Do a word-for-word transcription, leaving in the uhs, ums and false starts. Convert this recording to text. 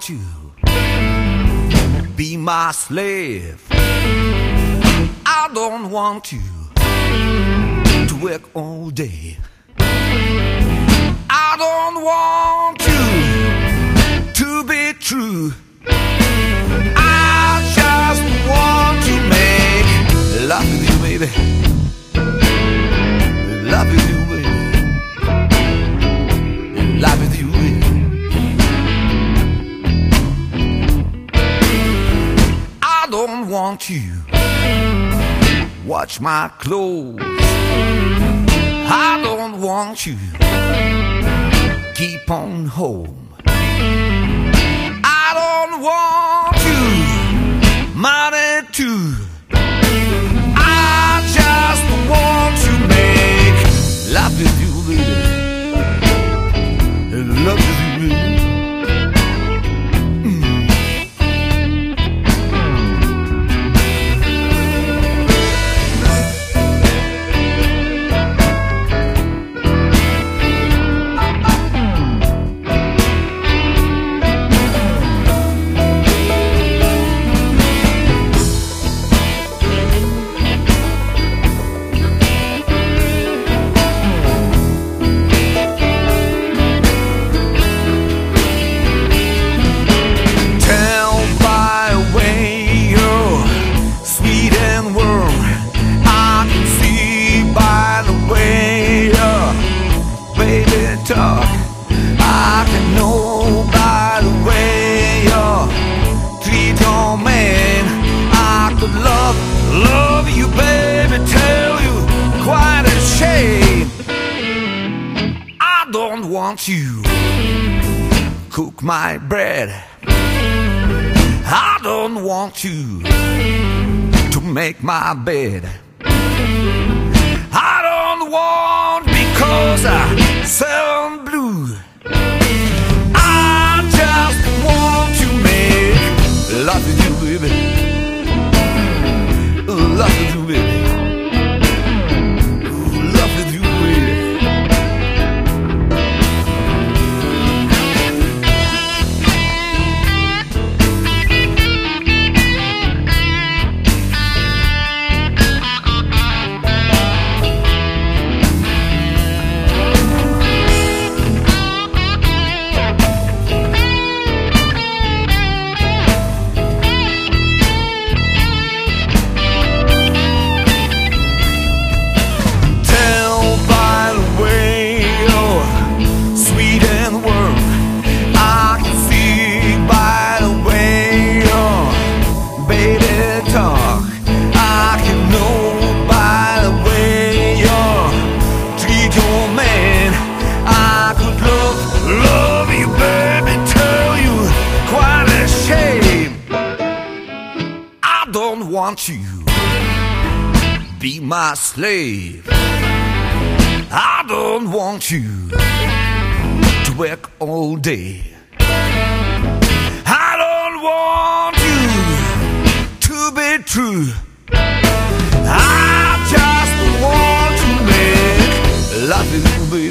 want you be my slave. I don't want you to work all day. I don't want you to be true. I just want to make love with you, baby. Love with you, baby. Love with you, baby. I don't want you watch my clothes. I don't want you keep on home. I don't want you money too. I just want to make love with you, baby. Love with you, baby. Talk. I can know by the way you treat your man. I could love, love you, baby, tell you quite a shame. I don't want you cook my bread. I don't want you to make my bed. I don't want because I sound blue. I just want to make love with you, baby. Love with you, baby. Love with you, baby. I don't want you be my slave. I don't want you to work all day. I don't want you to be true. I just want to make love with you, baby.